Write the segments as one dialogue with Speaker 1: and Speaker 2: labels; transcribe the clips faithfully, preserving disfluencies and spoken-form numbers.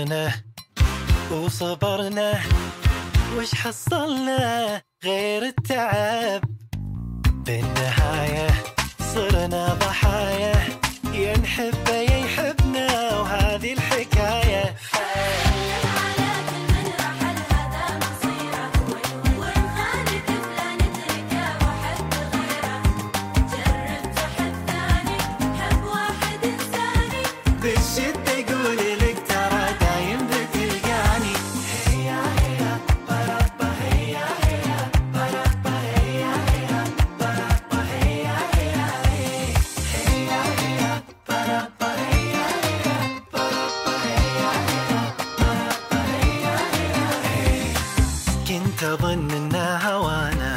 Speaker 1: عمرنا وصبرنا وش حصلنا غير التعب، بالنهاية صرنا ضحايا، يا نحبه يا يحبنا وهذه الحكاية. بالشدة يقول لك ترى دايم بتلقاني، هيا هيا بربا هيا هيا بربا هيا هيا بربا هيا هيا هيا هيا بربا هيا هيا بربا هيا هيا بربا هيا هيا. كنت أظن إنها هوانا،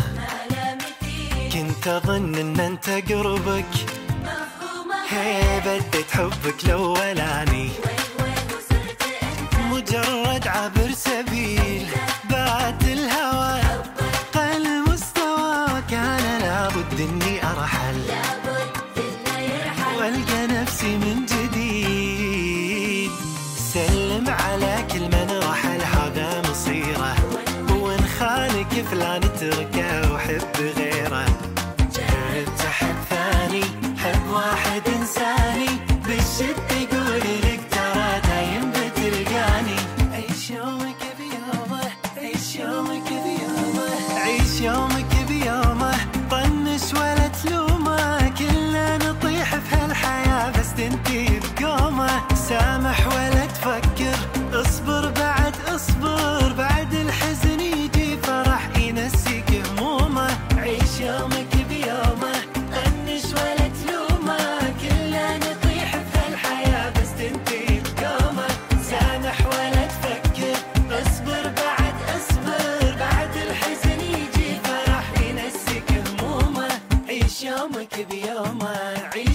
Speaker 1: كنت أظن إن أنت قربك، هي بدت حبك الأولاني مجرد عبر سبيل، بعد الهوى قل المستوى، كان لابد إني أرحل وألقى نفسي من جديد. سلم على كل من رحل هذا مصيره، وإن خانك فلان اتركه وحب غيره. جربت أحب ثاني حب واحد إنساني، بالشدة يقول لك ترى دايم بتلقاني. عيش يومك بيومه، عيش يومك بيومه، عيش يومك بيومه، طنش ولا تلومه، كلنا نطيح في هالحياة بس تنتهي بقومه. سامح ولا تفكر، اصبر بعد اصبر، بعد الحزن يجي فرح ينسيك همومه. عيش يومك بيومه، طنش ولا تلومه، كلنا نطيح في هالحياة بس تنتهي بقومه. سامح ولا تفكر، اصبر بعد اصبر، بعد الحزن يجي فرح ينسيك همومه. عيش يومك بيومه.